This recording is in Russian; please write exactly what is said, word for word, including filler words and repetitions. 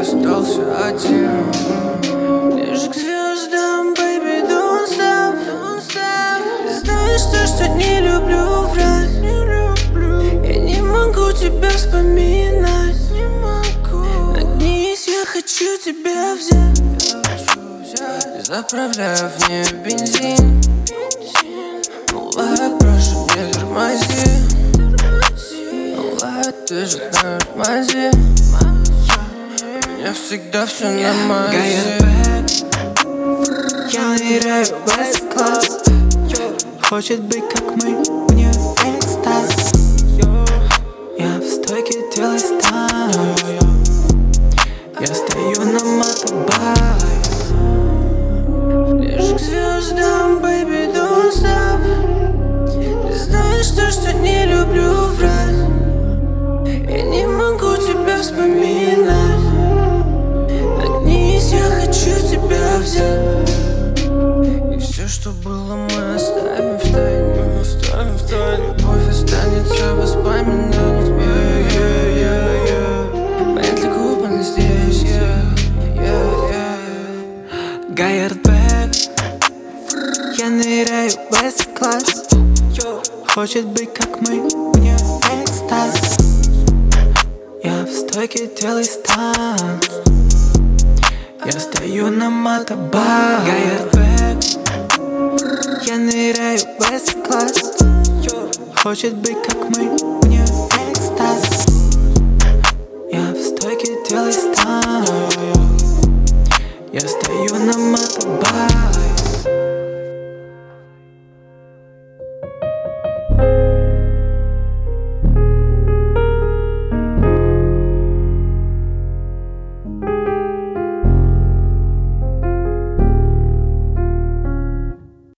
остался один. Ближе к звездам, baby, don't stop, don't stop. Знаешь, то, что не люблю врать. Я не могу тебя вспоминать. Нагнись, я хочу тебя взять. Заправляю в нее бензин. Ну ладно, прошу, не тормози. Ну ладно, ты же на тормози. У меня всегда все на мазе. Я ныряю в S-класс. Хочет быть как мы, у нее экстаз. Я в стойке делай стан. Я стою на мотобайке. Ближе к звездам, baby, don't stop. Ты знаешь то, что не люблю врать. Я не могу тебя вспоминать. Нагнись, я хочу тебя взять. И все, что было, мы оставим в тайне. Мы оставим в тайне. Любовь останется воспоминанием. Yeah, yeah, yeah, yeah. Бентли Купер не здесь. Yeah, yeah, yeah. Гайербек. Я ныряю в S-класс. Хочет быть как мы, у нее экстаз. Я в стойке делай стан. Я стою на мотобайке. Гайербек. Я ныряю в S-класс. Хочет быть как мы, у нее экстаз. Я в стойке делай стан. Я стою на мотобайке.